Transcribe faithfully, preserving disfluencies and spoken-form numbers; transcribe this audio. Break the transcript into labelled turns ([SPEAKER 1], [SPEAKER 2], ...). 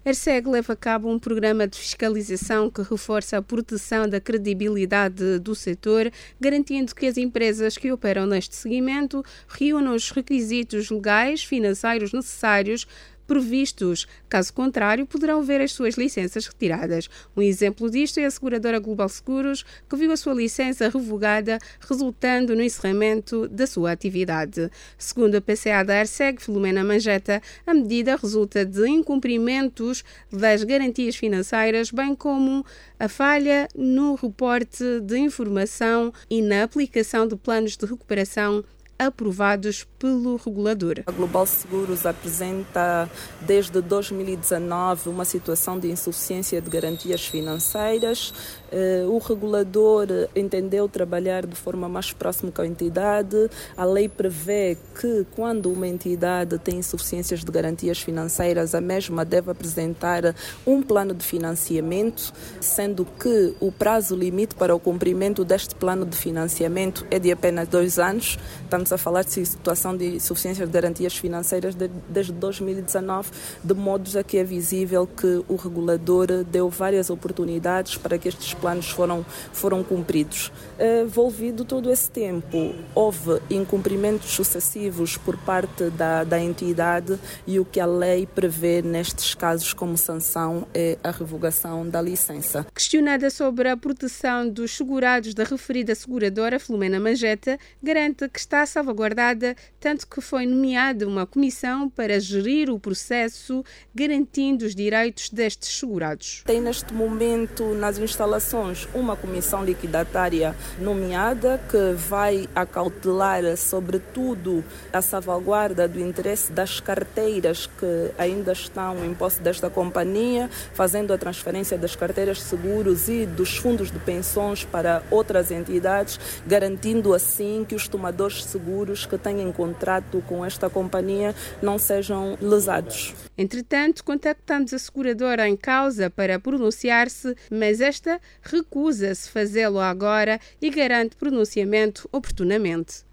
[SPEAKER 1] A ARCEG leva a cabo um programa de fiscalização que reforça a proteção da credibilidade do setor, garantindo que as empresas que operam neste segmento reúnam os requisitos legais, financeiros necessários previstos. Caso contrário, poderão ver as suas licenças retiradas. Um exemplo disto é a seguradora Global Seguros, que viu a sua licença revogada, resultando no encerramento da sua atividade. Segundo a P C A da ARCEG, Filomena Mangeta, a medida resulta de incumprimentos das garantias financeiras, bem como a falha no reporte de informação e na aplicação de planos de recuperação aprovados pelo regulador.
[SPEAKER 2] A Global Seguros apresenta desde dois mil e dezanove uma situação de insuficiência de garantias financeiras. O regulador entendeu trabalhar de forma mais próxima com a entidade. A lei prevê que quando uma entidade tem insuficiências de garantias financeiras, a mesma deve apresentar um plano de financiamento, sendo que o prazo limite para o cumprimento deste plano de financiamento é de apenas dois anos. Estamos a falar de situação de insuficiência de garantias financeiras de, desde dois mil e dezanove, de modo a que é visível que o regulador deu várias oportunidades para que estes planos foram, foram cumpridos. Envolvido todo esse tempo, houve incumprimentos sucessivos por parte da, da entidade e o que a lei prevê nestes casos como sanção é a revogação da licença.
[SPEAKER 1] Questionada sobre a proteção dos segurados da referida seguradora, Filomena Mangeta garante que está salvaguardada, tanto que foi nomeada uma comissão para gerir o processo, garantindo os direitos destes segurados.
[SPEAKER 2] Tem neste momento nas instalações uma comissão liquidatária nomeada que vai acautelar sobretudo a salvaguarda do interesse das carteiras que ainda estão em posse desta companhia, fazendo a transferência das carteiras de seguros e dos fundos de pensões para outras entidades, garantindo assim que os tomadores de seguros que têm contrato com esta companhia não sejam lesados.
[SPEAKER 1] Entretanto, contactamos a seguradora em causa para pronunciar-se, mas esta recusa-se fazê-lo agora e garante pronunciamento oportunamente.